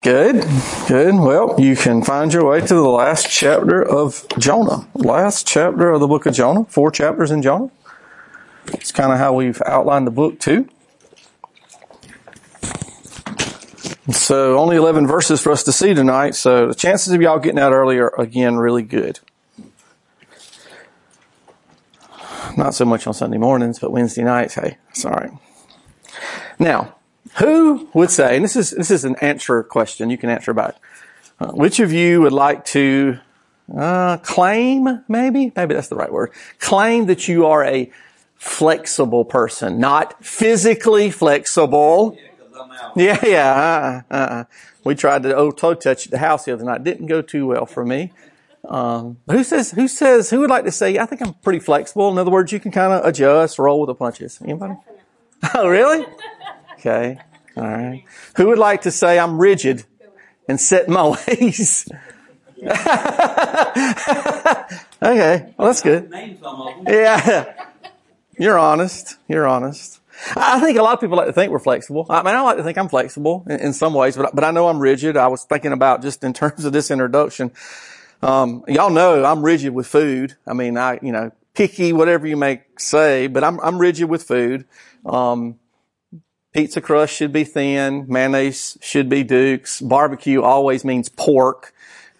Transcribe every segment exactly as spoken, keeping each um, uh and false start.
Good, good. Well, you can find your way to the last chapter of Jonah. Last chapter of the book of Jonah. Four chapters in Jonah. It's kind of how we've outlined the book too. So only eleven verses for us to see tonight. So the chances of y'all getting out early are, again, really good. Not so much on Sunday mornings, but Wednesday nights, hey, sorry. Now, who would say, and this is this is an answer question, you can answer about it. Uh, which of you would like to uh, claim, maybe, maybe that's the right word, claim that you are a flexible person, not physically flexible. Yeah, yeah. Uh, uh, we tried the old toe touch at the house the other night. Didn't go too well for me. Um, who says, who says, who would like to say, I think I'm pretty flexible. In other words, you can kind of adjust, roll with the punches. Anybody? Oh, really? Okay. All right. Who would like to say I'm rigid and set in my ways? Okay. Well, that's good. Yeah. You're honest. You're honest. I think a lot of people like to think we're flexible. I mean, I like to think I'm flexible in, in some ways, but, but I know I'm rigid. I was thinking about just in terms of this introduction. Um, y'all know I'm rigid with food. I mean, I, you know, picky, whatever you may say, but I'm, I'm rigid with food. Um, pizza crust should be thin. Mayonnaise should be Duke's. Barbecue always means pork.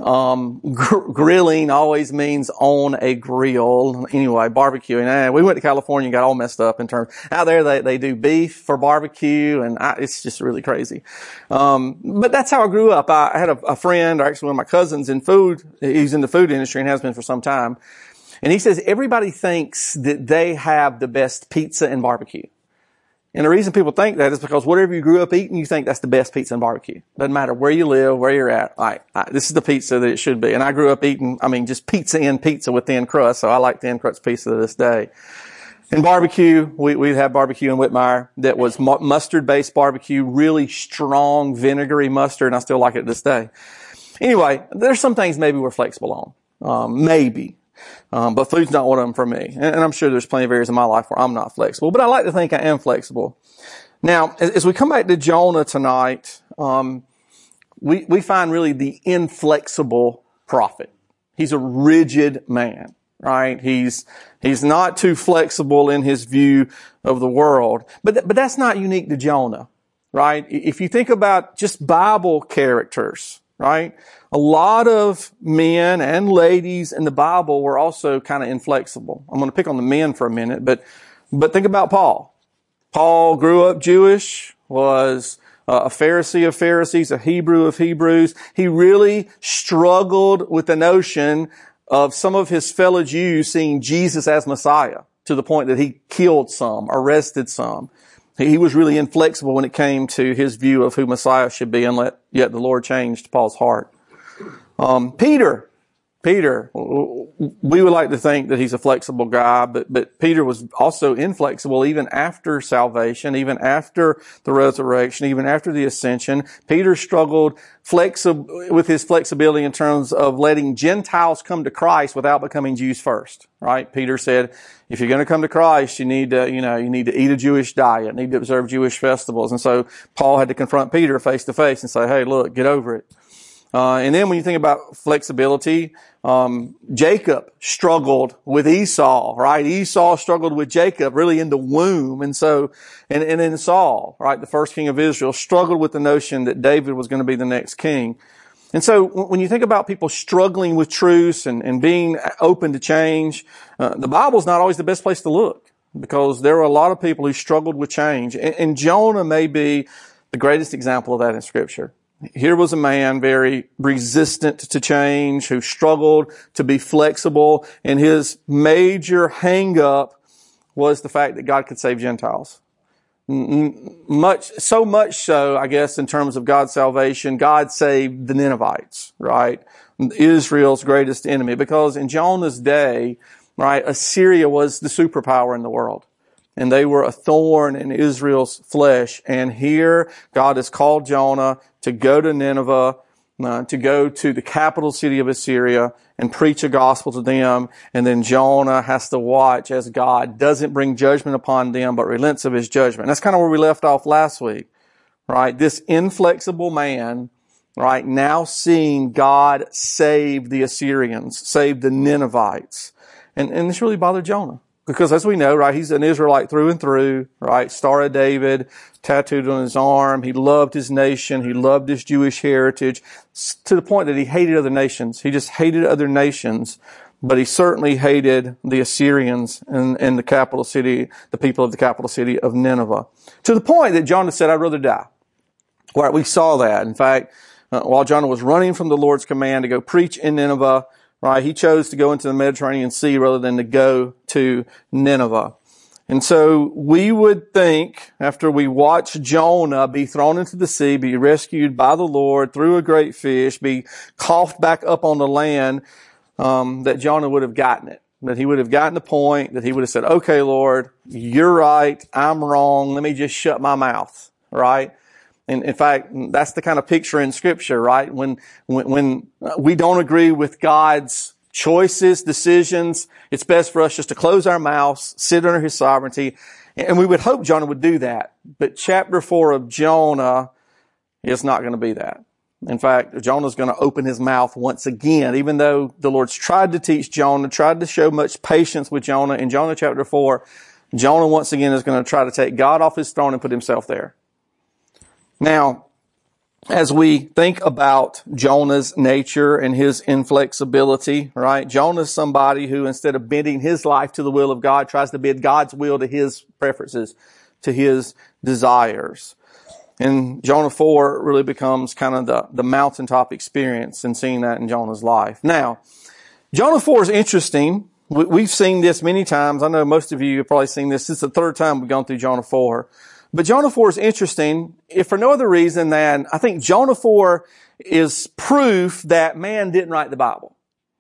Um, gr- grilling always means on a grill. Anyway, barbecuing. Eh, we went to California and got all messed up in terms, out there they, they do beef for barbecue and I, it's just really crazy. Um, but that's how I grew up. I, I had a, a friend, or actually one of my cousins in food. He's in the food industry and has been for some time. And he says everybody thinks that they have the best pizza and barbecue. And the reason people think that is because whatever you grew up eating, you think that's the best pizza and barbecue. Doesn't matter where you live, where you're at. All right, all right, this is the pizza that it should be. And I grew up eating, I mean, just pizza and pizza with thin crust. So I like thin crust pizza to this day. In barbecue, we, we'd have barbecue in Whitmire that was mu- mustard-based barbecue, really strong vinegary mustard, and I still like it to this day. Anyway, there's some things maybe we're flexible on. Um, maybe. Um, but food's not one of them for me. And, and I'm sure there's plenty of areas in my life where I'm not flexible. But I like to think I am flexible. Now, as, as we come back to Jonah tonight, um, we, we find really the inflexible prophet. He's a rigid man, right? He's, he's not too flexible in his view of the world. But, th- but that's not unique to Jonah, right? If you think about just Bible characters, right? A lot of men and ladies in the Bible were also kind of inflexible. I'm going to pick on the men for a minute, but, but think about Paul. Paul grew up Jewish, was a Pharisee of Pharisees, a Hebrew of Hebrews. He really struggled with the notion of some of his fellow Jews seeing Jesus as Messiah to the point that he killed some, arrested some. He was really inflexible when it came to his view of who Messiah should be, and let, yet the Lord changed Paul's heart. Um, Peter, Peter, we would like to think that he's a flexible guy, but, but Peter was also inflexible even after salvation, even after the resurrection, even after the ascension. Peter struggled flexi- with his flexibility in terms of letting Gentiles come to Christ without becoming Jews first, right? Peter said, if you're going to come to Christ, you need to, you know, you need to eat a Jewish diet, need to observe Jewish festivals. And so Paul had to confront Peter face to face and say, hey, look, get over it. Uh, and then when you think about flexibility, um, Jacob struggled with Esau, right? Esau struggled with Jacob really in the womb. And so, and, and then Saul, right? The first king of Israel struggled with the notion that David was going to be the next king. And so when you think about people struggling with truths and, and being open to change, uh, the Bible's not always the best place to look because there are a lot of people who struggled with change. And, and Jonah may be the greatest example of that in Scripture. Here was a man very resistant to change, who struggled to be flexible, and his major hang-up was the fact that God could save Gentiles. Much, so much so, I guess, in terms of God's salvation, God saved the Ninevites, right? Israel's greatest enemy, because in Jonah's day, right, Assyria was the superpower in the world. And they were a thorn in Israel's flesh. And here, God has called Jonah to go to Nineveh, uh, to go to the capital city of Assyria and preach a gospel to them. And then Jonah has to watch as God doesn't bring judgment upon them, but relents of his judgment. That's kind of where we left off last week, right? This inflexible man right, now seeing God save the Assyrians, save the Ninevites. And, and this really bothered Jonah. Because as we know, right, he's an Israelite through and through, right? Star of David, tattooed on his arm. He loved his nation. He loved his Jewish heritage to the point that he hated other nations. He just hated other nations, but he certainly hated the Assyrians in, in the capital city, the people of the capital city of Nineveh. To the point that Jonah said, I'd rather die. Right, we saw that. In fact, uh, while Jonah was running from the Lord's command to go preach in Nineveh, right, he chose to go into the Mediterranean Sea rather than to go to Nineveh. And so we would think, after we watch Jonah be thrown into the sea, be rescued by the Lord through a great fish, be coughed back up on the land, um, that Jonah would have gotten it. That he would have gotten the point, that he would have said, okay, Lord, you're right, I'm wrong, let me just shut my mouth, right? And in fact, that's the kind of picture in Scripture, right? When, when, when we don't agree with God's choices, decisions, it's best for us just to close our mouths, sit under His sovereignty. And we would hope Jonah would do that. But chapter four of Jonah is not going to be that. In fact, Jonah's going to open his mouth once again, even though the Lord's tried to teach Jonah, tried to show much patience with Jonah. In Jonah chapter four, Jonah once again is going to try to take God off His throne and put himself there. Now, as we think about Jonah's nature and his inflexibility, right? Jonah's somebody who, instead of bending his life to the will of God, tries to bend God's will to his preferences, to his desires. And Jonah four really becomes kind of the, the mountaintop experience and seeing that in Jonah's life. Now, Jonah four is interesting. We, we've seen this many times. I know most of you have probably seen this. This is the third time we've gone through Jonah four. But Jonah four is interesting, if for no other reason than I think Jonah four is proof that man didn't write the Bible.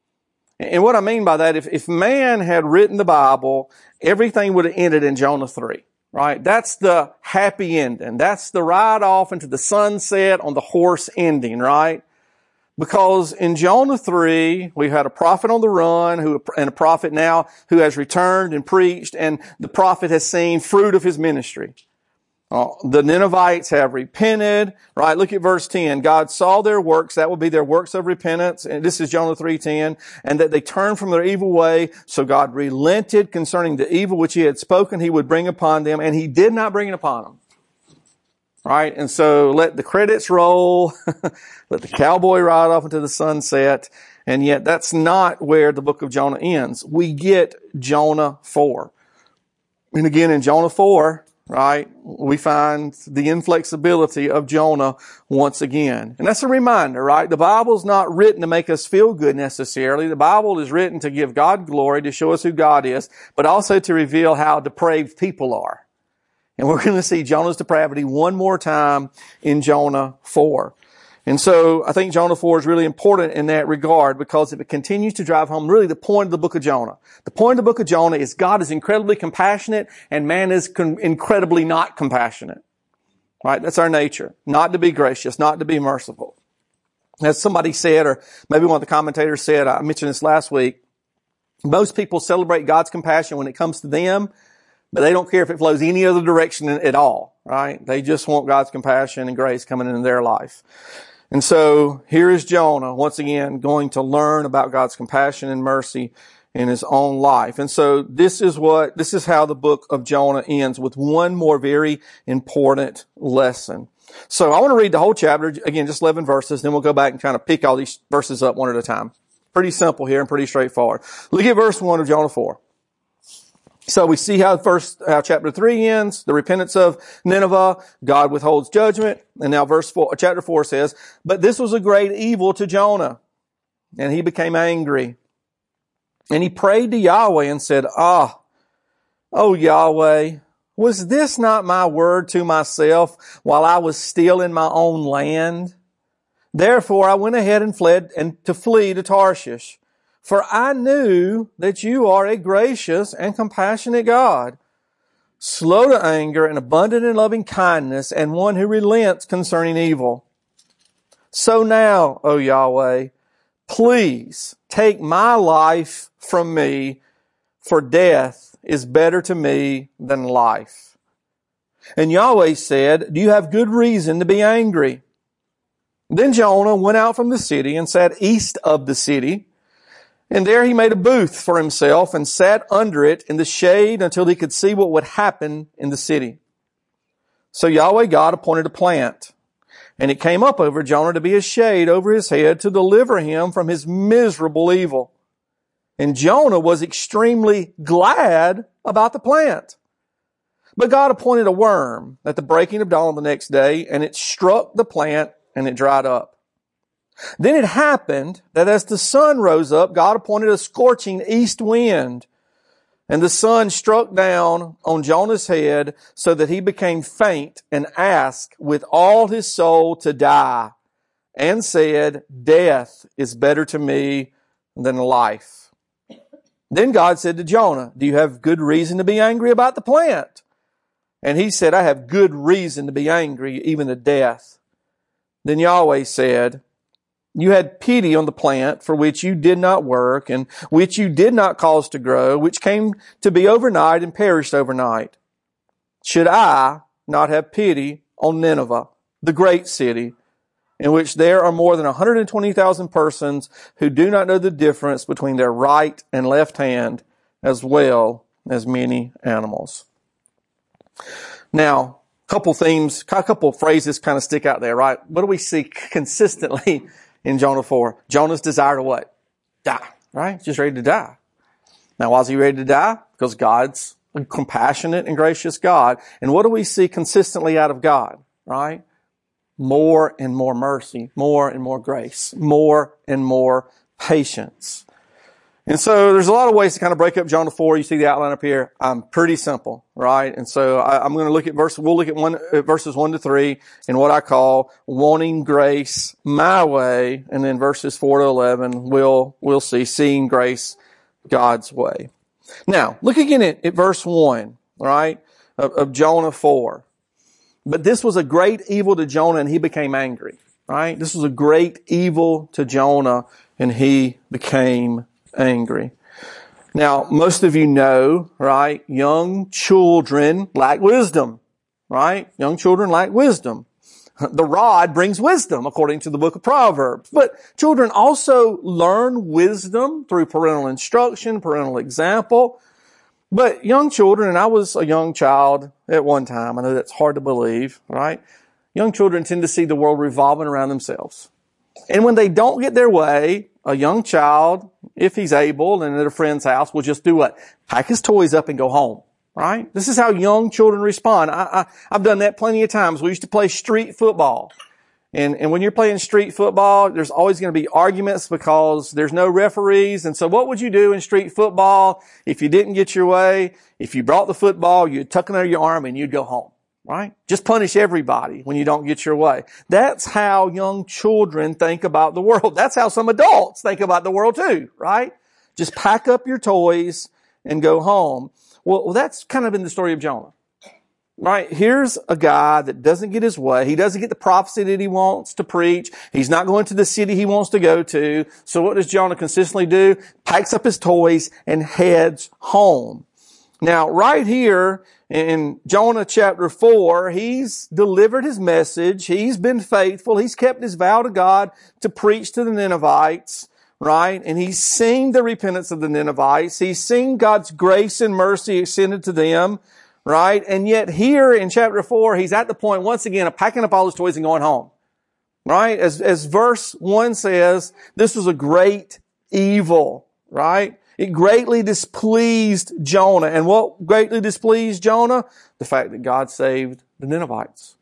And what I mean by that, if, if man had written the Bible, everything would have ended in Jonah three, right? That's the happy ending. That's the ride off into the sunset on the horse ending, right? Because in Jonah three, we had a prophet on the run who, and a prophet now who has returned and preached, and the prophet has seen fruit of his ministry. Uh, the Ninevites have repented, right? Look at verse ten. God saw their works. That would be their works of repentance. And this is Jonah three ten. And that they turned from their evil way. So God relented concerning the evil which He had spoken He would bring upon them. And He did not bring it upon them. Right? And so let the credits roll. Let the cowboy ride off into the sunset. And yet that's not where the book of Jonah ends. We get Jonah four. And again in Jonah four, right, we find the inflexibility of Jonah once again. And that's a reminder, right? The Bible's not written to make us feel good necessarily. The Bible is written to give God glory, to show us who God is, but also to reveal how depraved people are. And we're going to see Jonah's depravity one more time in Jonah four. And so I think Jonah four is really important in that regard because it continues to drive home really the point of the book of Jonah. The point of the book of Jonah is God is incredibly compassionate and man is con- incredibly not compassionate. Right? That's our nature. Not to be gracious, not to be merciful. As somebody said, or maybe one of the commentators said, I mentioned this last week, most people celebrate God's compassion when it comes to them, but they don't care if it flows any other direction at all. Right? They just want God's compassion and grace coming into their life. And so here is Jonah, once again, going to learn about God's compassion and mercy in his own life. And so this is what, this is how the book of Jonah ends, with one more very important lesson. So I want to read the whole chapter, again, just eleven verses, then we'll go back and kind of pick all these verses up one at a time. Pretty simple here and pretty straightforward. Look at verse one of Jonah four. So we see how first, how chapter three ends, the repentance of Nineveh, God withholds judgment. And now verse four, chapter four says, but this was a great evil to Jonah, and he became angry. And he prayed to Yahweh and said, ah, oh Yahweh, was this not my word to myself while I was still in my own land? Therefore I went ahead and fled and to flee to Tarshish. For I knew that you are a gracious and compassionate God, slow to anger and abundant in loving kindness, and one who relents concerning evil. So now, O Yahweh, please take my life from me, for death is better to me than life. And Yahweh said, do you have good reason to be angry? Then Jonah went out from the city and sat east of the city. And there he made a booth for himself and sat under it in the shade until he could see what would happen in the city. So Yahweh God appointed a plant, and it came up over Jonah to be a shade over his head to deliver him from his miserable evil. And Jonah was extremely glad about the plant. But God appointed a worm at the breaking of dawn the next day, and it struck the plant and it dried up. Then it happened that as the sun rose up, God appointed a scorching east wind, and the sun struck down on Jonah's head so that he became faint and asked with all his soul to die, and said, death is better to me than life. Then God said to Jonah, do you have good reason to be angry about the plant? And he said, I have good reason to be angry, even to death. Then Yahweh said, you had pity on the plant for which you did not work and which you did not cause to grow, which came to be overnight and perished overnight. Should I not have pity on Nineveh, the great city, in which there are more than one hundred twenty thousand persons who do not know the difference between their right and left hand, as well as many animals? Now, a couple themes, a couple phrases kind of stick out there, right? What do we see consistently in Jonah four? Jonah's desire to what? Die, right? He's just ready to die. Now, why is he ready to die? Because God's a compassionate and gracious God. And what do we see consistently out of God, right? More and more mercy, more and more grace, more and more patience. And so there's a lot of ways to kind of break up Jonah four. You see the outline up here. Um, pretty simple, right? And so I, I'm going to look at verse, we'll look at one, uh, verses one to three in what I call wanting grace my way. And then verses four to eleven, we'll, we'll see seeing grace God's way. Now, look again at, at verse one, right, of, of Jonah four. But this was a great evil to Jonah and he became angry, right? This was a great evil to Jonah and he became angry. Now, most of you know, right, young children lack wisdom, right? Young children lack wisdom. The rod brings wisdom, according to the book of Proverbs. But children also learn wisdom through parental instruction, parental example. But young children, and I was a young child at one time, I know that's hard to believe, right? Young children tend to see the world revolving around themselves. And when they don't get their way, a young child, if he's able and at a friend's house, will just do what? Pack his toys up and go home, right? This is how young children respond. I, I, I've done that plenty of times. We used to play street football. And, and when you're playing street football, there's always going to be arguments because there's no referees. And so what would you do in street football if you didn't get your way? If you brought the football, you'd tuck it under your arm and you'd go home, right? Just punish everybody when you don't get your way. That's how young children think about the world. That's how some adults think about the world too, right? Just pack up your toys and go home. Well, well that's kind of been the story of Jonah. Right? Here's a guy that doesn't get his way. He doesn't get the prophecy that he wants to preach. He's not going to the city he wants to go to. So what does Jonah consistently do? Packs up his toys and heads home. Now, right here in Jonah chapter four, he's delivered his message. He's been faithful. He's kept his vow to God to preach to the Ninevites. Right? And he's seen the repentance of the Ninevites. He's seen God's grace and mercy extended to them. Right? And yet here in chapter four, he's at the point once again of packing up all his toys and going home. Right? As, as verse one says, this was a great evil. Right? It greatly displeased Jonah. And what greatly displeased Jonah? The fact that God saved the Ninevites.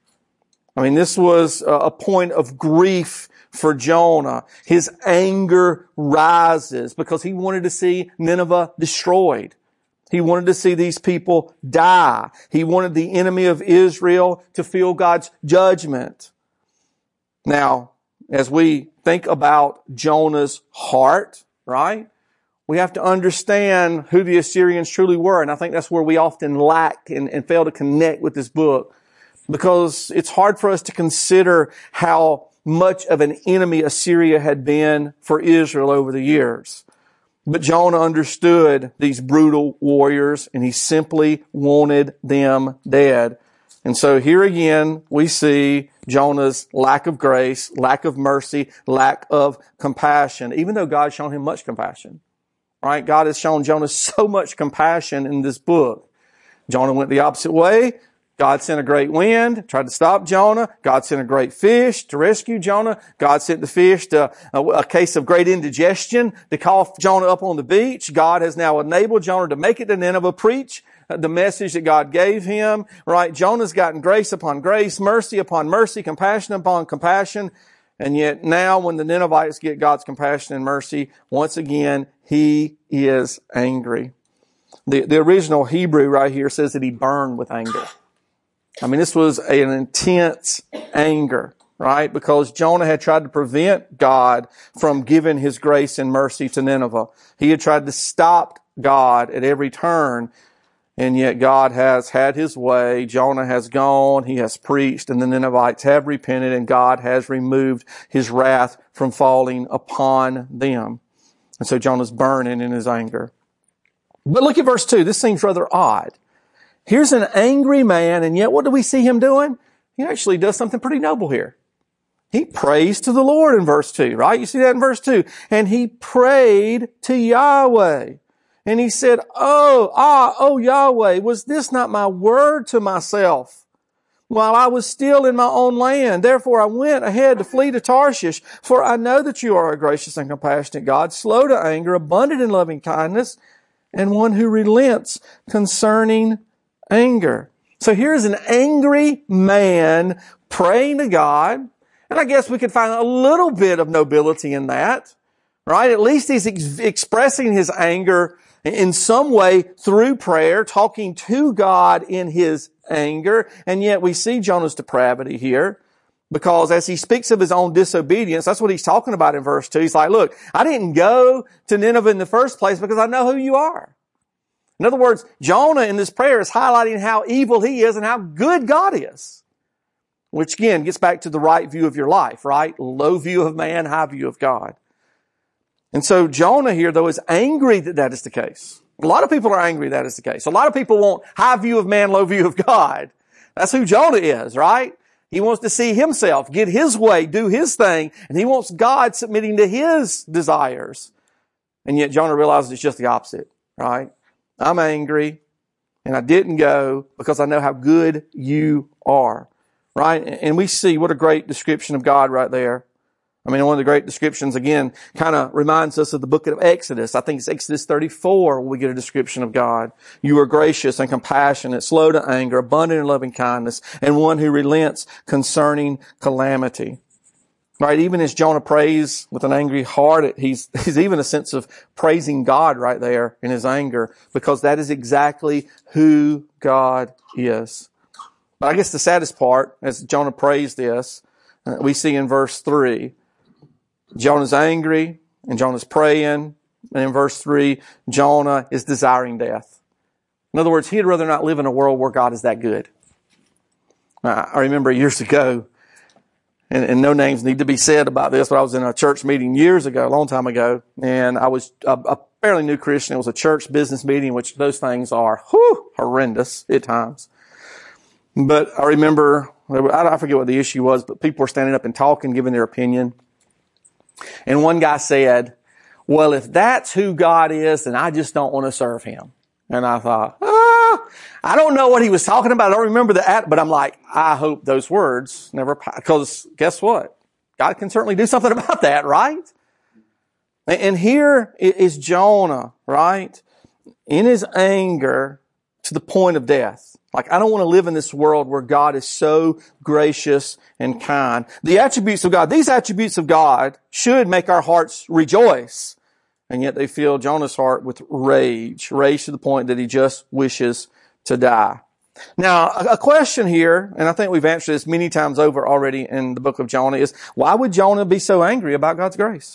I mean, this was a point of grief for Jonah. His anger rises because he wanted to see Nineveh destroyed. He wanted to see these people die. He wanted the enemy of Israel to feel God's judgment. Now, as we think about Jonah's heart, right, we have to understand who the Assyrians truly were. And I think that's where we often lack and, and fail to connect with this book, because it's hard for us to consider how much of an enemy Assyria had been for Israel over the years. But Jonah understood these brutal warriors, and he simply wanted them dead. And so here again, we see Jonah's lack of grace, lack of mercy, lack of compassion, even though God's shown him much compassion. Right? God has shown Jonah so much compassion in this book. Jonah went the opposite way. God sent a great wind, tried to stop Jonah. God sent a great fish to rescue Jonah. God sent the fish to a, a case of great indigestion to cough Jonah up on the beach. God has now enabled Jonah to make it to Nineveh, preach the message that God gave him. Right? Jonah's gotten grace upon grace, mercy upon mercy, compassion upon compassion. And yet now when the Ninevites get God's compassion and mercy, once again, he is angry. The, the original Hebrew right here says that he burned with anger. I mean, this was an intense anger, right? Because Jonah had tried to prevent God from giving his grace and mercy to Nineveh. He had tried to stop God at every turn. And yet God has had his way. Jonah has gone. He has preached, and the Ninevites have repented, and God has removed his wrath from falling upon them. And so Jonah's burning in his anger. But look at verse two. This seems rather odd. Here's an angry man, and yet what do we see him doing? He actually does something pretty noble here. He prays to the Lord in verse two, right? You see that in verse two. And he prayed to Yahweh. And he said, Oh, ah, oh Yahweh, was this not my word to myself while I was still in my own land? Therefore I went ahead to flee to Tarshish, for I know that you are a gracious and compassionate God, slow to anger, abundant in loving kindness, and one who relents concerning anger. So here's an angry man praying to God. And I guess we could find a little bit of nobility in that, right? At least he's ex- expressing his anger in some way through prayer, talking to God in his anger. And yet we see Jonah's depravity here, because as he speaks of his own disobedience, that's what he's talking about in verse two. He's like, look, I didn't go to Nineveh in the first place because I know who you are. In other words, Jonah in this prayer is highlighting how evil he is and how good God is. Which again gets back to the right view of your life, right? Low view of man, high view of God. And so Jonah here, though, is angry that that is the case. A lot of people are angry that is the case. A lot of people want high view of man, low view of God. That's who Jonah is, right? He wants to see himself, get his way, do his thing, and he wants God submitting to his desires. And yet Jonah realizes it's just the opposite, right? I'm angry, and I didn't go because I know how good you are, right? And we see what a great description of God right there. I mean, one of the great descriptions, again, kind of reminds us of the book of Exodus. I think it's Exodus thirty-four where we get a description of God. You are gracious and compassionate, slow to anger, abundant in loving kindness, and one who relents concerning calamity. Right? Even as Jonah prays with an angry heart, he's, he's even a sense of praising God right there in his anger, because that is exactly who God is. But I guess the saddest part, as Jonah prays this, uh, we see in verse three. Jonah's angry, and Jonah's praying, and in verse three, Jonah is desiring death. In other words, he'd rather not live in a world where God is that good. Now, I remember years ago, and, and no names need to be said about this, but I was in a church meeting years ago, a long time ago, and I was a, a fairly new Christian. It was a church business meeting, which those things are whew, horrendous at times. But I remember, I forget what the issue was, but people were standing up and talking, giving their opinion. And one guy said, well, if that's who God is, then I just don't want to serve him. And I thought, ah, I don't know what he was talking about. I don't remember the, but I'm like, I hope those words never, because guess what? God can certainly do something about that, right? And here is Jonah, right? In his anger to the point of death. Like, I don't want to live in this world where God is so gracious and kind. The attributes of God, these attributes of God should make our hearts rejoice. And yet they fill Jonah's heart with rage. Rage to the point that he just wishes to die. Now, a question here, and I think we've answered this many times over already in the book of Jonah, is why would Jonah be so angry about God's grace?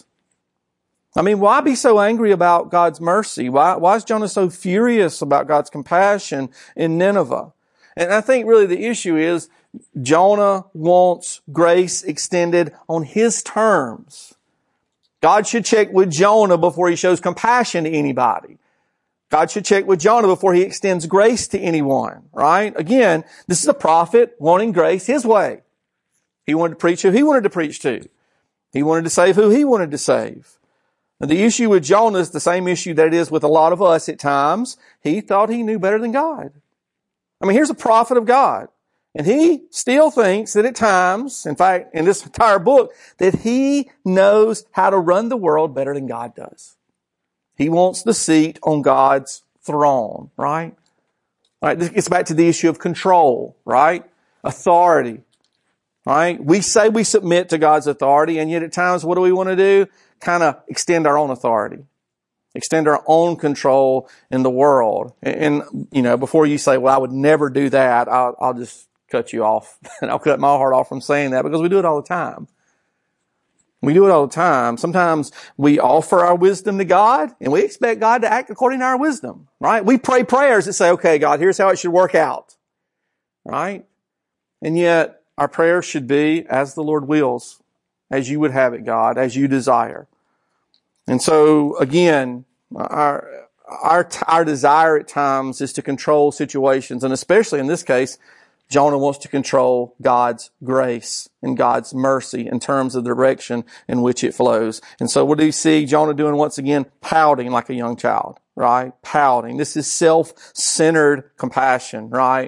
I mean, why be so angry about God's mercy? Why, why is Jonah so furious about God's compassion in Nineveh? And I think really the issue is Jonah wants grace extended on his terms. God should check with Jonah before he shows compassion to anybody. God should check with Jonah before he extends grace to anyone, right? Again, this is a prophet wanting grace his way. He wanted to preach who he wanted to preach to. He wanted to save who he wanted to save. And the issue with Jonah is the same issue that it is with a lot of us at times. He thought he knew better than God. I mean, here's a prophet of God. And he still thinks that at times, in fact, in this entire book, that he knows how to run the world better than God does. He wants the seat on God's throne, right? All right, this gets back to the issue of control, right? Authority, right? We say we submit to God's authority, and yet at times, what do we want to do? Kind of extend our own authority. Extend our own control in the world. And, and, you know, before you say, well, I would never do that, I'll, I'll just cut you off. And I'll cut my heart off from saying that because we do it all the time. We do it all the time. Sometimes we offer our wisdom to God and we expect God to act according to our wisdom, right? We pray prayers that say, okay, God, here's how it should work out, right? And yet our prayers should be as the Lord wills, as you would have it, God, as you desire. And so again, our, our, our desire at times is to control situations, and especially in this case, Jonah wants to control God's grace and God's mercy in terms of the direction in which it flows. And so what do you see Jonah doing once again? Pouting like a young child, right? Pouting. This is self-centered compassion, right?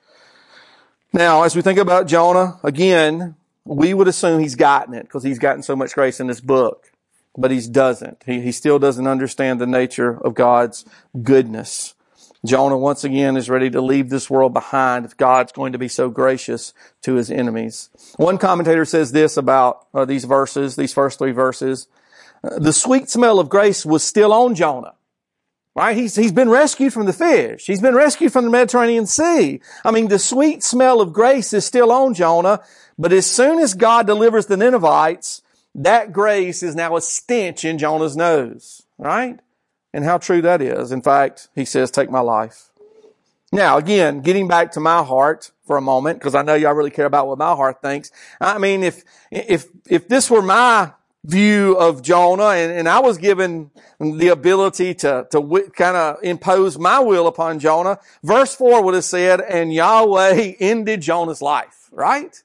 Now, as we think about Jonah, again, we would assume he's gotten it because he's gotten so much grace in this book. But he doesn't. He, he still doesn't understand the nature of God's goodness. Jonah, once again, is ready to leave this world behind if God's going to be so gracious to his enemies. One commentator says this about uh, these verses, these first three verses. Uh, the sweet smell of grace was still on Jonah. Right? He's, he's been rescued from the fish. He's been rescued from the Mediterranean Sea. I mean, the sweet smell of grace is still on Jonah, but as soon as God delivers the Ninevites, that grace is now a stench in Jonah's nose. Right? And how true that is. In fact, he says, take my life. Now, again, getting back to my heart for a moment, because I know y'all really care about what my heart thinks. I mean, if, if, if this were my view of Jonah and, and I was given the ability to, to w- kind of impose my will upon Jonah, verse four would have said, and Yahweh ended Jonah's life, right?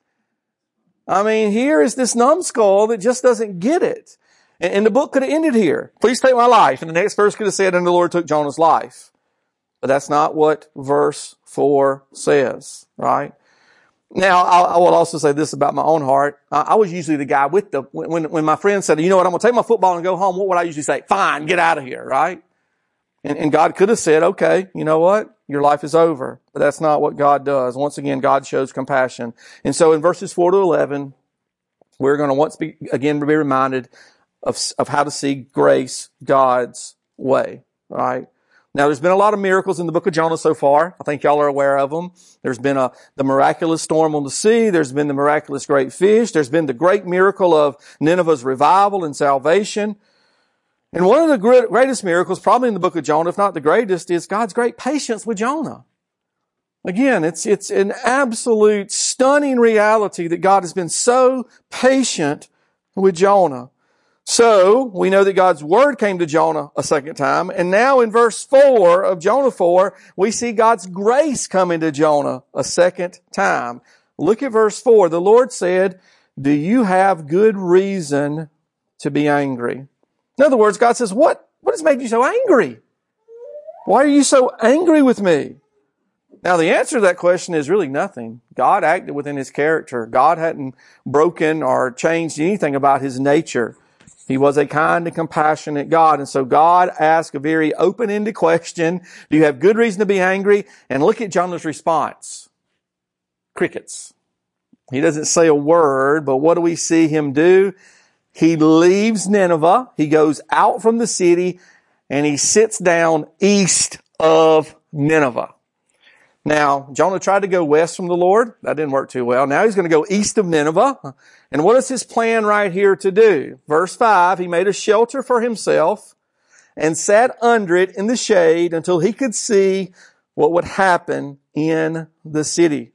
I mean, here is this numbskull that just doesn't get it. And the book could have ended here. Please take my life. And the next verse could have said, and the Lord took Jonah's life. But that's not what verse four says, right? Now, I will also say this about my own heart. I was usually the guy with the, when, when my friend said, you know what, I'm going to take my football and go home, what would I usually say? Fine, get out of here, right? And, and God could have said, okay, you know what? Your life is over. But that's not what God does. Once again, God shows compassion. And so in verses four to eleven, we're going to once be, again be reminded Of, of how to see grace God's way, right? Now, there's been a lot of miracles in the book of Jonah so far. I think y'all are aware of them. There's been a, the miraculous storm on the sea. There's been the miraculous great fish. There's been the great miracle of Nineveh's revival and salvation. And one of the great, greatest miracles, probably in the book of Jonah, if not the greatest, is God's great patience with Jonah. Again, it's, it's an absolute stunning reality that God has been so patient with Jonah. So, we know that God's word came to Jonah a second time, and now in verse four of Jonah four, we see God's grace coming to Jonah a second time. Look at verse four. The Lord said, do you have good reason to be angry? In other words, God says, what, what has made you so angry? Why are you so angry with me? Now, the answer to that question is really nothing. God acted within His character. God hadn't broken or changed anything about His nature. He was a kind and compassionate God. And so God asked a very open-ended question. Do you have good reason to be angry? And look at Jonah's response. Crickets. He doesn't say a word, but what do we see him do? He leaves Nineveh. He goes out from the city and he sits down east of Nineveh. Now, Jonah tried to go west from the Lord. That didn't work too well. Now he's going to go east of Nineveh. And what is his plan right here to do? Verse five, he made a shelter for himself and sat under it in the shade until he could see what would happen in the city.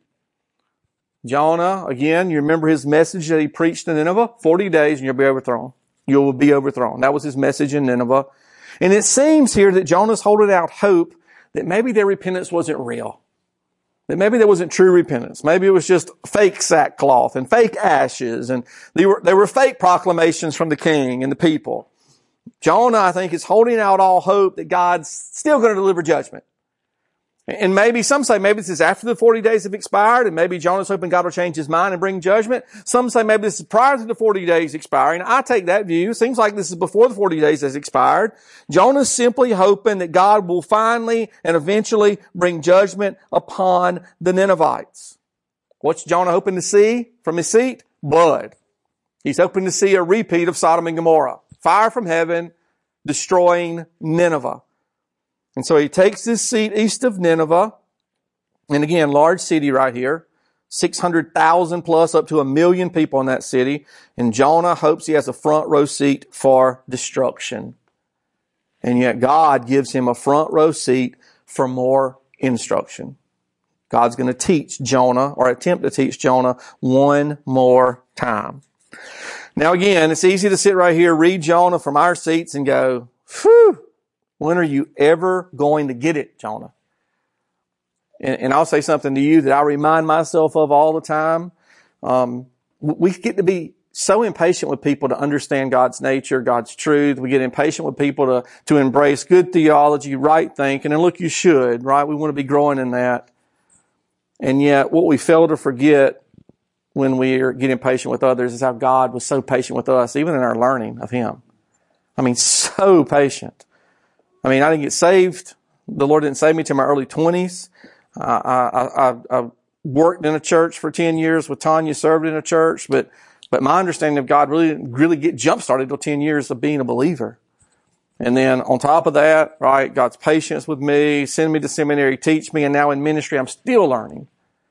Jonah, again, you remember his message that he preached in Nineveh? forty days and you'll be overthrown. You will be overthrown. That was his message in Nineveh. And it seems here that Jonah's holding out hope that maybe their repentance wasn't real. that maybe there wasn't true repentance. Maybe it was just fake sackcloth and fake ashes, and they were, they were fake proclamations from the king and the people. Jonah, I think, is holding out all hope that God's still going to deliver judgment. And maybe, some say maybe this is after the forty days have expired, and maybe Jonah's hoping God will change his mind and bring judgment. Some say maybe this is prior to the forty days expiring. I take that view. It seems like this is before the forty days has expired. Jonah's simply hoping that God will finally and eventually bring judgment upon the Ninevites. What's Jonah hoping to see from his seat? Blood. He's hoping to see a repeat of Sodom and Gomorrah. Fire from heaven, destroying Nineveh. And so he takes his seat east of Nineveh, and again, large city right here, six hundred thousand plus, up to a million people in that city, and Jonah hopes he has a front row seat for destruction. And yet God gives him a front row seat for more instruction. God's going to teach Jonah, or attempt to teach Jonah, one more time. Now again, it's easy to sit right here, read Jonah from our seats and go, phew, when are you ever going to get it, Jonah? And, and I'll say something to you that I remind myself of all the time. Um, we get to be so impatient with people to understand God's nature, God's truth. We get impatient with people to, to embrace good theology, right thinking. And look, you should, right? We want to be growing in that. And yet, what we fail to forget when we get impatient with others is how God was so patient with us, even in our learning of Him. I mean, so patient. I mean, I didn't get saved. The Lord didn't save me till my early twenties. Uh, I, I, I worked in a church for ten years with Tanya, served in a church, but, but my understanding of God really didn't really get jump-started till ten years of being a believer. And then on top of that, right, God's patience with me, send me to seminary, teach me, and now in ministry, I'm still learning.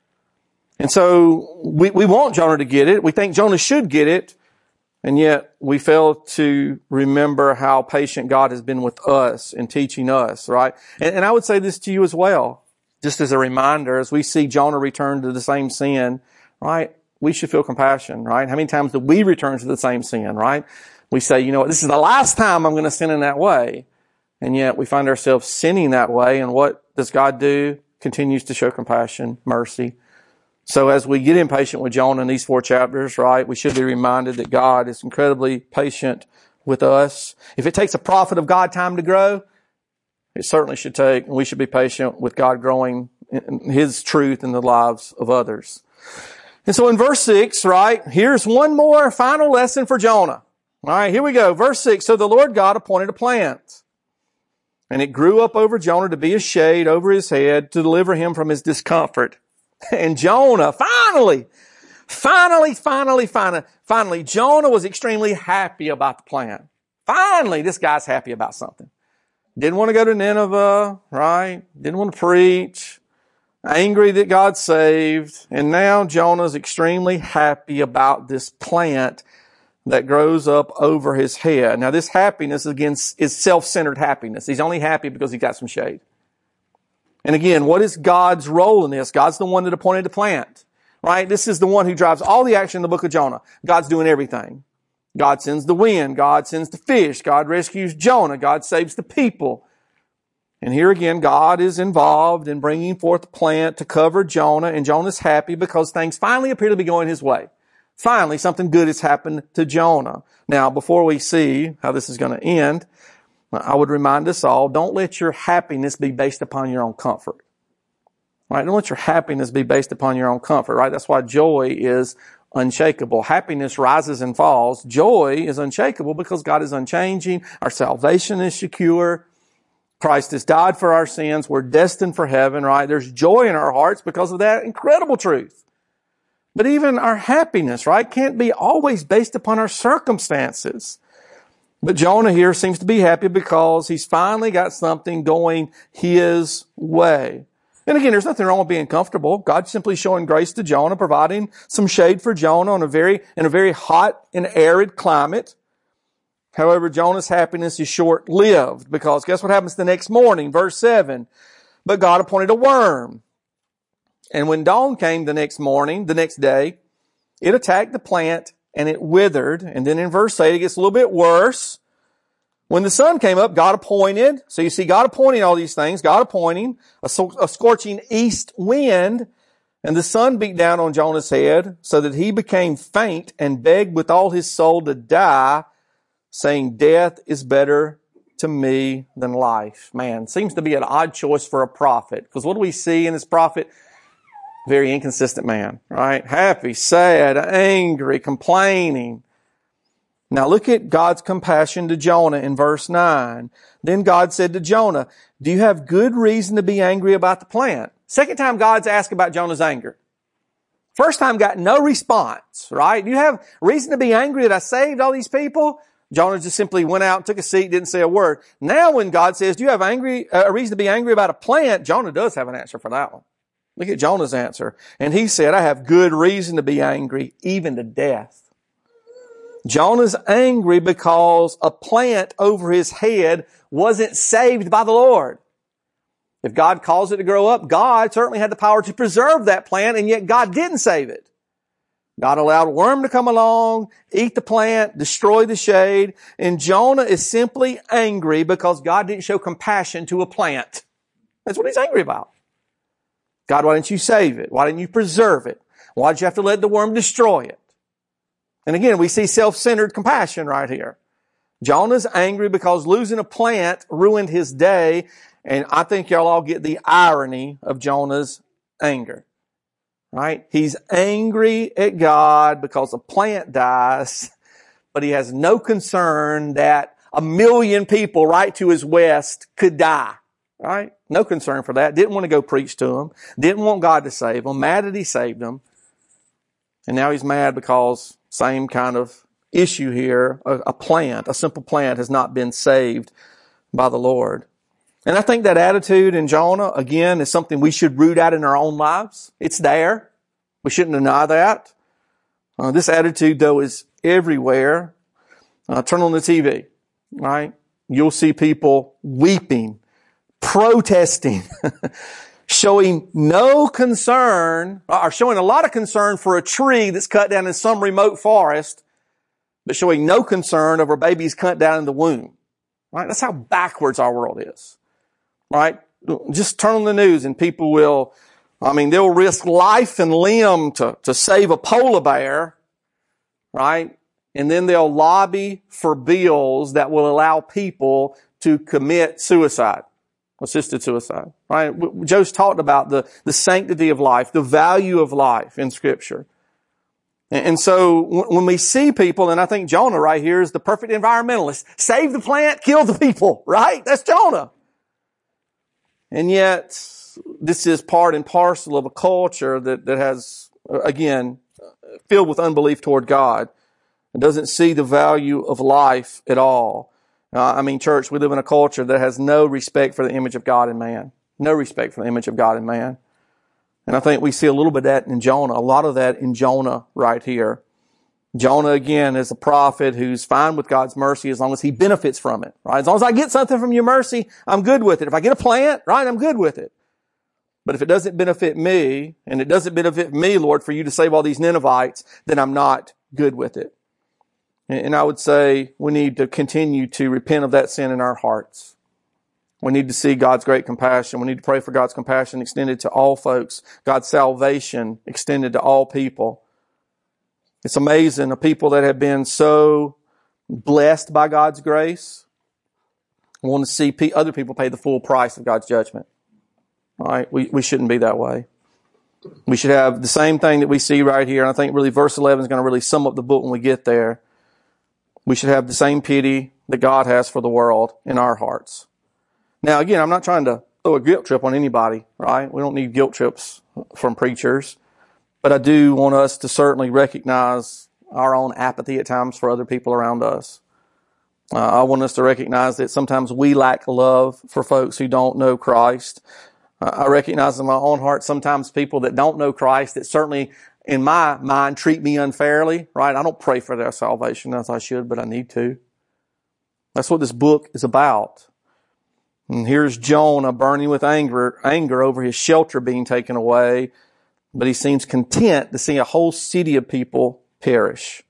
And so we, we want Jonah to get it. We think Jonah should get it. And yet we fail to remember how patient God has been with us in teaching us, right? And, and I would say this to you as well, just as a reminder, as we see Jonah return to the same sin, right? We should feel compassion, right? How many times do we return to the same sin, right? We say, you know what, this is the last time I'm going to sin in that way. And yet we find ourselves sinning that way. And what does God do? Continues to show compassion, mercy. So as we get impatient with Jonah in these four chapters, right, we should be reminded that God is incredibly patient with us. If it takes a prophet of God time to grow, it certainly should take, and we should be patient with God growing His truth in the lives of others. And so in verse six, right, here's one more final lesson for Jonah. All right, here we go. Verse six, so the Lord God appointed a plant, and it grew up over Jonah to be a shade over his head to deliver him from his discomfort. And Jonah, finally, finally, finally, finally, finally, Jonah was extremely happy about the plan. Finally, this guy's happy about something. Didn't want to go to Nineveh, right? Didn't want to preach. Angry that God saved. And now Jonah's extremely happy about this plant that grows up over his head. Now this happiness, again, is self-centered happiness. He's only happy because he got some shade. And again, what is God's role in this? God's the one that appointed the plant, right? This is the one who drives all the action in the book of Jonah. God's doing everything. God sends the wind. God sends the fish. God rescues Jonah. God saves the people. And here again, God is involved in bringing forth the plant to cover Jonah, and Jonah's happy because things finally appear to be going his way. Finally, something good has happened to Jonah. Now, before we see how this is going to end, I would remind us all, don't let your happiness be based upon your own comfort. Right? Don't let your happiness be based upon your own comfort, right? That's why joy is unshakable. Happiness rises and falls. Joy is unshakable because God is unchanging. Our salvation is secure. Christ has died for our sins. We're destined for heaven, right? There's joy in our hearts because of that incredible truth. But even our happiness, right, can't be always based upon our circumstances. But Jonah here seems to be happy because he's finally got something going his way. And again, there's nothing wrong with being comfortable. God's simply showing grace to Jonah, providing some shade for Jonah on a very, in a very hot and arid climate. However, Jonah's happiness is short-lived because guess what happens the next morning? Verse seven. But God appointed a worm. And when dawn came the next morning, the next day, it attacked the plant and it withered. And then in verse eight, it gets a little bit worse. When the sun came up, God appointed, so you see God appointing all these things, God appointing a, a scorching east wind, and the sun beat down on Jonah's head so that he became faint and begged with all his soul to die, saying, death is better to me than life. Man, seems to be an odd choice for a prophet, because what do we see in this prophet? Very inconsistent man, right? Happy, sad, angry, complaining. Now look at God's compassion to Jonah in verse nine. Then God said to Jonah, do you have good reason to be angry about the plant? Second time God's asked about Jonah's anger. First time got no response, right? Do you have reason to be angry that I saved all these people? Jonah just simply went out, took a seat, didn't say a word. Now when God says, do you have angry, uh, a reason to be angry about a plant? Jonah does have an answer for that one. Look at Jonah's answer. And he said, I have good reason to be angry, even to death. Jonah's angry because a plant over his head wasn't saved by the Lord. If God caused it to grow up, God certainly had the power to preserve that plant, and yet God didn't save it. God allowed a worm to come along, eat the plant, destroy the shade, and Jonah is simply angry because God didn't show compassion to a plant. That's what he's angry about. God, why didn't you save it? Why didn't you preserve it? Why did you have to let the worm destroy it? And again, we see self-centered compassion right here. Jonah's angry because losing a plant ruined his day, and I think y'all all get the irony of Jonah's anger. Right? He's angry at God because a plant dies, but he has no concern that a million people right to his west could die. Right? No concern for that. Didn't want to go preach to them. Didn't want God to save them. Mad that he saved them. And now he's mad because same kind of issue here. A, a plant, a simple plant has not been saved by the Lord. And I think that attitude in Jonah, again, is something we should root out in our own lives. It's there. We shouldn't deny that. Uh, this attitude, though, is everywhere. Uh, turn on the T V, right? You'll see people weeping, protesting, showing no concern, or showing a lot of concern for a tree that's cut down in some remote forest, but showing no concern over babies cut down in the womb. Right? That's how backwards our world is. Right? Just turn on the news and people will, I mean, they'll risk life and limb to, to save a polar bear. Right? And then they'll lobby for bills that will allow people to commit suicide. Assisted suicide, right? Joe's talked about the, the sanctity of life, the value of life in Scripture. And, and so when we see people, and I think Jonah right here is the perfect environmentalist, save the plant, kill the people, right? That's Jonah. And yet, this is part and parcel of a culture that, that has, again, filled with unbelief toward God and doesn't see the value of life at all. Uh, I mean, church, we live in a culture that has no respect for the image of God in man. No respect for the image of God in man. And I think we see a little bit of that in Jonah, a lot of that in Jonah right here. Jonah, again, is a prophet who's fine with God's mercy as long as he benefits from it, right? As long as I get something from your mercy, I'm good with it. If I get a plant, right, I'm good with it. But if it doesn't benefit me, and it doesn't benefit me, Lord, for you to save all these Ninevites, then I'm not good with it. And I would say we need to continue to repent of that sin in our hearts. We need to see God's great compassion. We need to pray for God's compassion extended to all folks. God's salvation extended to all people. It's amazing, a people that have been so blessed by God's grace want to see other people pay the full price of God's judgment. All right? We, we shouldn't be that way. We should have the same thing that we see right here. And I think really verse eleven is going to really sum up the book when we get there. We should have the same pity that God has for the world in our hearts. Now, again, I'm not trying to throw a guilt trip on anybody, right? We don't need guilt trips from preachers. But I do want us to certainly recognize our own apathy at times for other people around us. Uh, I want us to recognize that sometimes we lack love for folks who don't know Christ. Uh, I recognize in my own heart sometimes people that don't know Christ that certainly in my mind, treat me unfairly, right? I don't pray for their salvation as I should, but I need to. That's what this book is about. And here's Jonah burning with anger, anger over his shelter being taken away, but he seems content to see a whole city of people perish.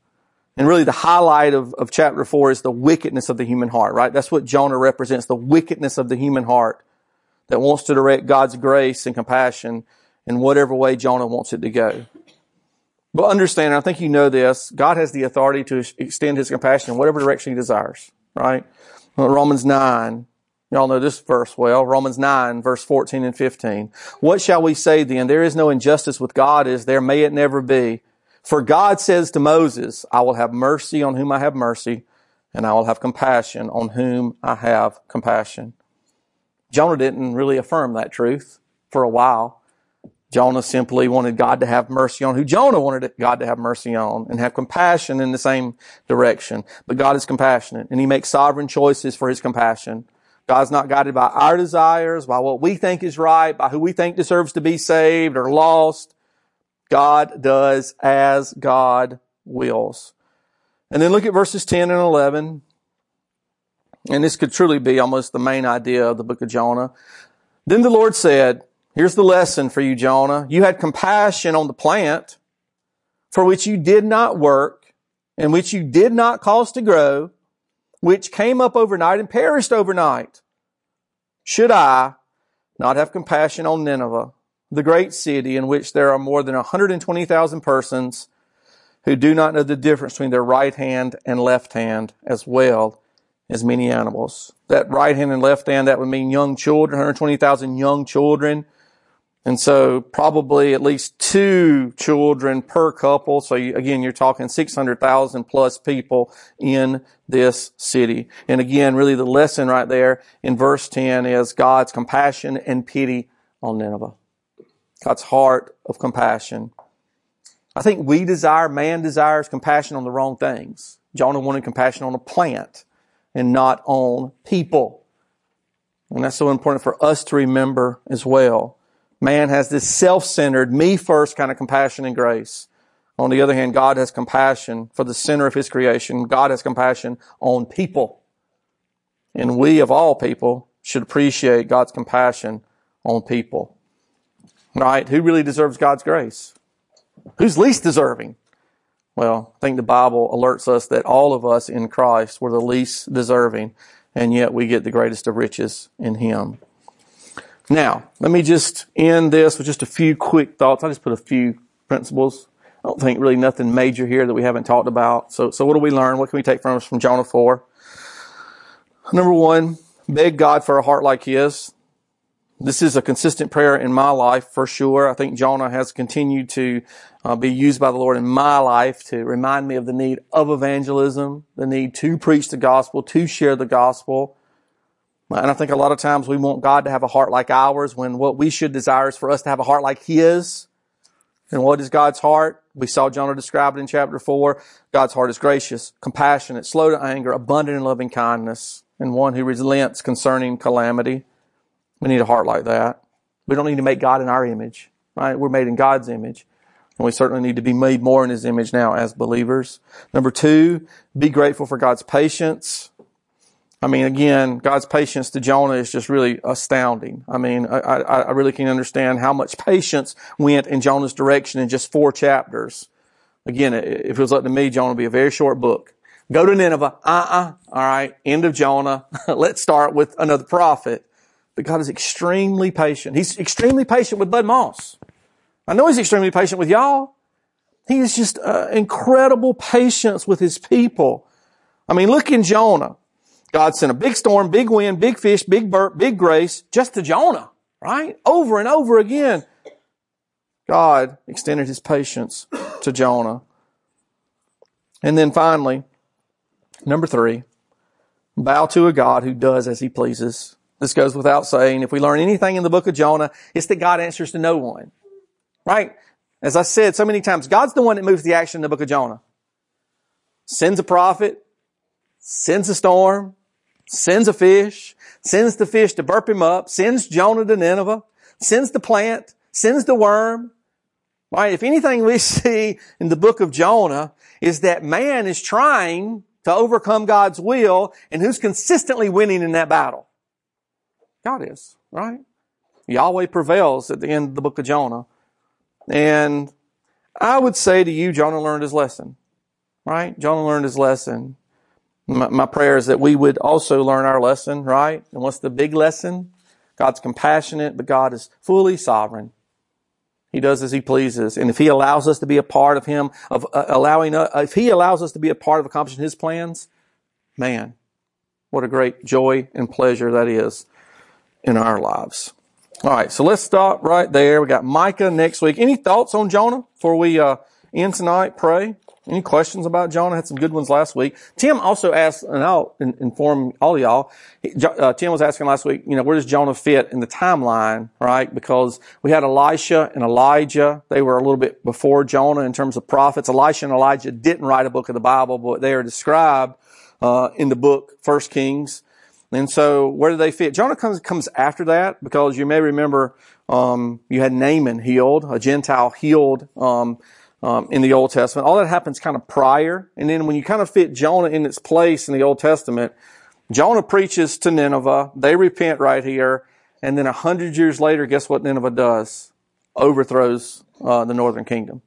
And really the highlight of, of chapter four is the wickedness of the human heart, right? That's what Jonah represents, the wickedness of the human heart that wants to direct God's grace and compassion in whatever way Jonah wants it to go. But understand, I think you know this, God has the authority to extend His compassion in whatever direction He desires, right? Well, Romans nine, y'all know this verse well, Romans nine, verse fourteen and fifteen. What shall we say then? There is no injustice with God, is there? May it never be. For God says to Moses, I will have mercy on whom I have mercy, and I will have compassion on whom I have compassion. Jonah didn't really affirm that truth for a while. Jonah simply wanted God to have mercy on who Jonah wanted God to have mercy on and have compassion in the same direction. But God is compassionate, and He makes sovereign choices for His compassion. God's not guided by our desires, by what we think is right, by who we think deserves to be saved or lost. God does as God wills. And then look at verses ten and eleven. And this could truly be almost the main idea of the book of Jonah. Then the Lord said, here's the lesson for you, Jonah. You had compassion on the plant for which you did not work and which you did not cause to grow, which came up overnight and perished overnight. Should I not have compassion on Nineveh, the great city in which there are more than one hundred twenty thousand persons who do not know the difference between their right hand and left hand, as well as many animals? That right hand and left hand, that would mean young children, one hundred twenty thousand young children. And so probably at least two children per couple. So you, again, you're talking six hundred thousand plus people in this city. And again, really the lesson right there in verse ten is God's compassion and pity on Nineveh. God's heart of compassion. I think we desire, man desires compassion on the wrong things. Jonah wanted compassion on a plant and not on people. And that's so important for us to remember as well. Man has this self-centered, me first kind of compassion and grace. On the other hand, God has compassion for the center of His creation. God has compassion on people. And we, of all people, should appreciate God's compassion on people. Right? Who really deserves God's grace? Who's least deserving? Well, I think the Bible alerts us that all of us in Christ were the least deserving, and yet we get the greatest of riches in Him. Now, let me just end this with just a few quick thoughts. I just put a few principles. I don't think really nothing major here that we haven't talked about. So, so what do we learn? What can we take from us from Jonah four? Number one, beg God for a heart like His. This is a consistent prayer in my life for sure. I think Jonah has continued to uh, be used by the Lord in my life to remind me of the need of evangelism, the need to preach the gospel, to share the gospel. And I think a lot of times we want God to have a heart like ours when what we should desire is for us to have a heart like His. And what is God's heart? We saw Jonah describe it in chapter four. God's heart is gracious, compassionate, slow to anger, abundant in loving kindness, and one who relents concerning calamity. We need a heart like that. We don't need to make God in our image, right? We're made in God's image. And we certainly need to be made more in His image now as believers. Number two, be grateful for God's patience. I mean, again, God's patience to Jonah is just really astounding. I mean, I, I, I really can understand how much patience went in Jonah's direction in just four chapters. Again, if it was up to me, Jonah would be a very short book. Go to Nineveh. Uh-uh. All right. End of Jonah. Let's start with another prophet. But God is extremely patient. He's extremely patient with Bud Moss. I know He's extremely patient with y'all. He is just uh, incredible patience with His people. I mean, look in Jonah. God sent a big storm, big wind, big fish, big bird, big grace, just to Jonah, right? Over and over again. God extended His patience to Jonah. And then finally, number three, bow to a God who does as He pleases. This goes without saying. If we learn anything in the book of Jonah, it's that God answers to no one. Right? As I said so many times, God's the one that moves the action in the book of Jonah. Sends a prophet, sends a storm, sends a fish, sends the fish to burp him up, sends Jonah to Nineveh, sends the plant, sends the worm. Right? If anything we see in the book of Jonah is that man is trying to overcome God's will, and who's consistently winning in that battle? God is, right? Yahweh prevails at the end of the book of Jonah. And I would say to you, Jonah learned his lesson. right? Jonah learned his lesson. My, my prayer is that we would also learn our lesson, right? And what's the big lesson? God's compassionate, but God is fully sovereign. He does as He pleases. And if He allows us to be a part of Him, of uh, allowing, uh, if He allows us to be a part of accomplishing His plans, man, what a great joy and pleasure that is in our lives. All right, so let's stop right there. We got Micah next week. Any thoughts on Jonah before we uh, end tonight? Pray. Any questions about Jonah? Had some good ones last week. Tim also asked, and I'll inform all of y'all, uh, Tim was asking last week, you know, where does Jonah fit in the timeline, right? Because we had Elisha and Elijah. They were a little bit before Jonah in terms of prophets. Elisha and Elijah didn't write a book of the Bible, but they are described uh, in the book First Kings. And so where do they fit? Jonah comes comes after that, because you may remember um, you had Naaman healed, a Gentile healed um Um, in the Old Testament. All that happens kind of prior. And then when you kind of fit Jonah in its place in the Old Testament, Jonah preaches to Nineveh. They repent right here. And then a hundred years later, guess what Nineveh does? Overthrows uh, the northern kingdom.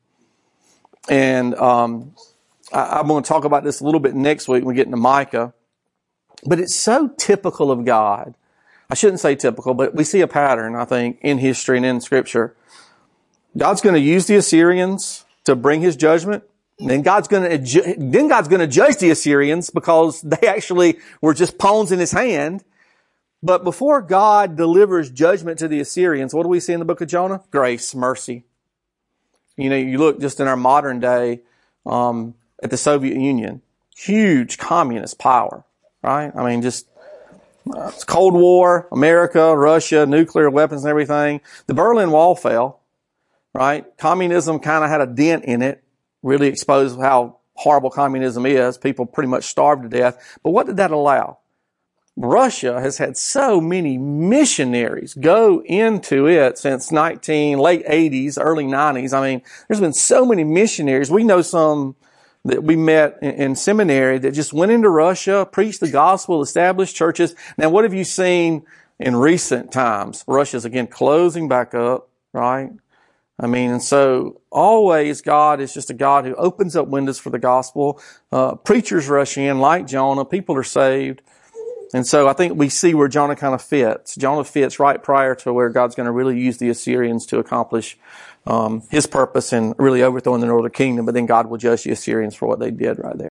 And um, I, I'm going to talk about this a little bit next week when we get into Micah. But it's so typical of God. I shouldn't say typical, but we see a pattern, I think, in history and in Scripture. God's going to use the Assyrians to bring His judgment. And then God's going to, then God's going to judge the Assyrians because they actually were just pawns in His hand. But before God delivers judgment to the Assyrians, what do we see in the book of Jonah? Grace, mercy. You know, you look just in our modern day, um, at the Soviet Union, huge communist power, right? I mean, just, uh, it's Cold War, America, Russia, nuclear weapons and everything. The Berlin Wall fell. Right? Communism kind of had a dent in it, really exposed how horrible communism is. People pretty much starved to death. But what did that allow? Russia has had so many missionaries go into it since nineteen, late eighties, early nineties. I mean, there's been so many missionaries. We know some that we met in, in seminary that just went into Russia, preached the gospel, established churches. Now, what have you seen in recent times? Russia's again closing back up, right? I mean, and so always God is just a God who opens up windows for the gospel. Uh, preachers rush in like Jonah. People are saved. And so I think we see where Jonah kind of fits. Jonah fits right prior to where God's going to really use the Assyrians to accomplish um, His purpose in really overthrowing the northern kingdom. But then God will judge the Assyrians for what they did right there.